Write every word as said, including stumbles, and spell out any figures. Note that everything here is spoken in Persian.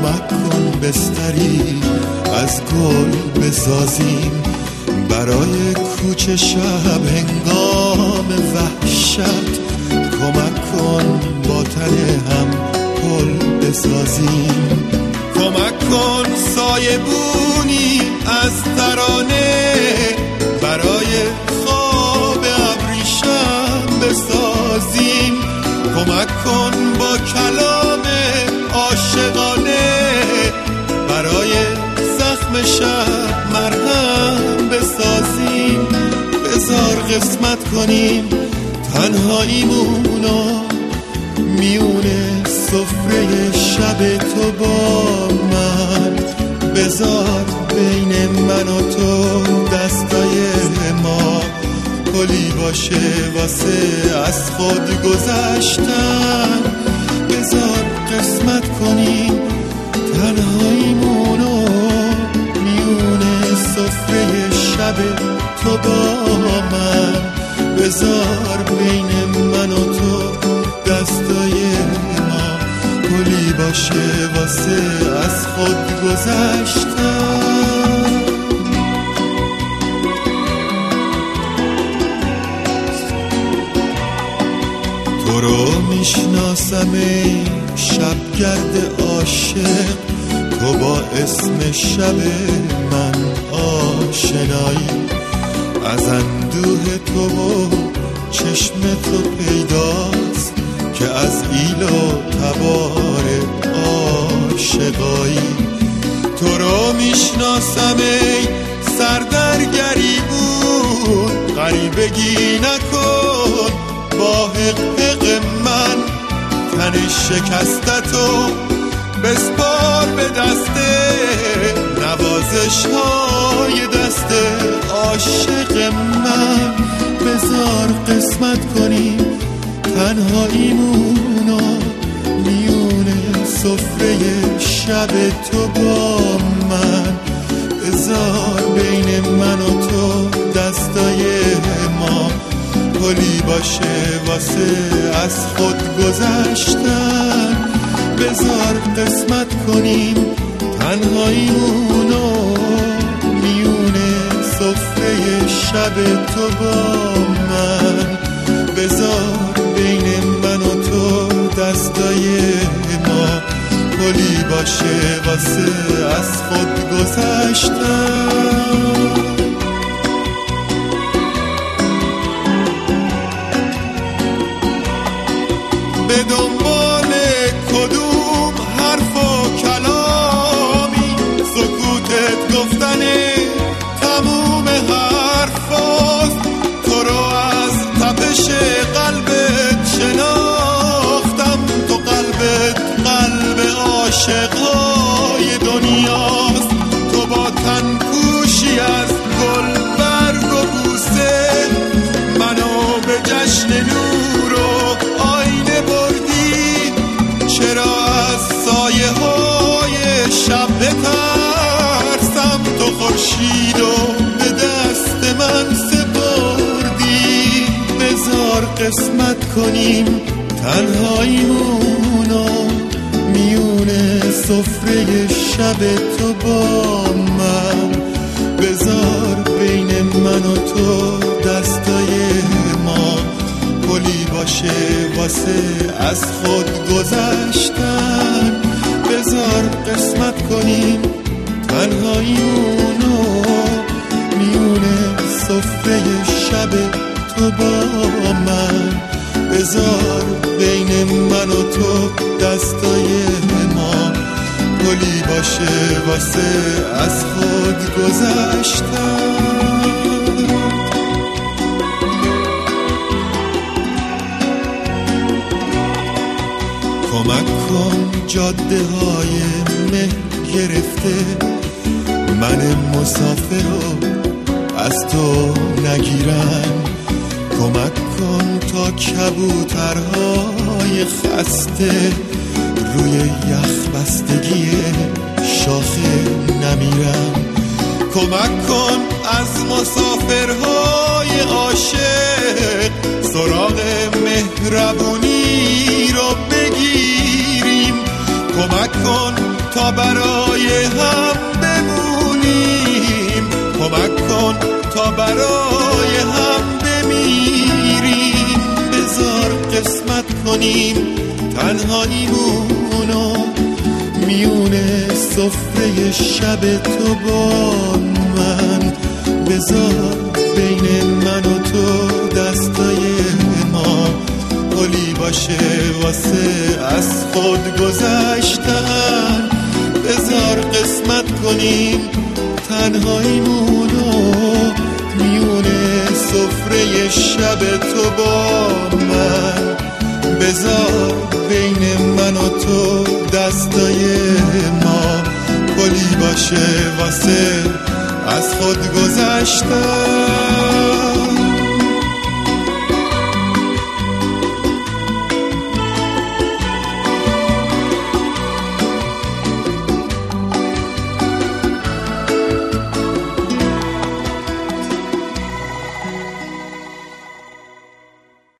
کمک کن بستری از گل بسازیم برای کوچه شب هنگام وحشت. کمک کن با تن هم پل بسازیم. کمک کن سایبونی از ترانه برای خواب ابریشم بسازیم. کمک کن با کلام عاشقانه برای زخم شب مرهم بسازیم. بذار قسمت کنیم تنهاییمونو میونه سفره شب تو با من. بذار بین من و تو دستای ما پلی باشه واسه از خود گذشتن. بذار قسمت کنیم تنهاییمونو میونه سفره شب تو با من. بذار بین من و تو دستای ما پلی باشه واسه از خود گذشتن. تو رو میشناسم ای شبگرد عاشق، تو با اسم شب من آشنایی. از اندوه تو و چشم تو پیداست که از ایل و تبار عاشقایی. تو رو میشناسم ای سردرگری بود، غریبگی نکن با حق من. تن شکستتو بسپار به دسته نوازش های دست عاشق من. بذار قسمت کنیم تنهاییمونو میونه سفره شب تو با من. بذار بین من و تو دستای ما پلی باشه واسه از خود گذشتن. بذار قسمت کنیم تنهاییمونو میونه سفره شب تو با من. بذار بین من و تو دستای ما پلی باشه واسه از خود گذشتن. به دنبال کدوم حرف و کلامی سکوتت گفتنه تموم حرفاست. تو رو از تپش قلبت شناختم، تو قلبت قلب عاشقای دنیاست. تو با تن پوشی از گل برگ و بوسه منو به جشن نور و آینه بردی. چرا از سایه های شب بترسم، تو خورشید و به دست من سپردی. بذار قسمت کنیم تنهاییمونو میونه سفره شب تو با من. بذار بین من و تو دستای ما پلی باشه واسه از خود گذشتن. بذار قسمت کنیم تنهاییمونو میونه سفره شب تو با من. بذار بین من و تو دستای ما پلی باشه واسه از خود گذشتن. کمک کن جاده های مه گرفته من مسافر رو از تو نگیرن. کمک کن تا کبوترهای خسته روی یخ بستگی شاخه نمیرن. کمک کن از مسافرهای عاشق سراغ مهربونی رو بگیریم. کمک کن تا برای هم بمونیم، کمک کن تا برای هم بمیریم. بذار قسمت کنیم تنهاییمونو میونه سفره شب تو با من. بذار بین من و تو دستای ما پلی باشه واسه از خود گذشتن. بذار قسمت کنیم تنهاییمونو میونه سفره شب تو با من. بذار بین من و تو دستای ما پلی باشه واسه از خود گذشتن.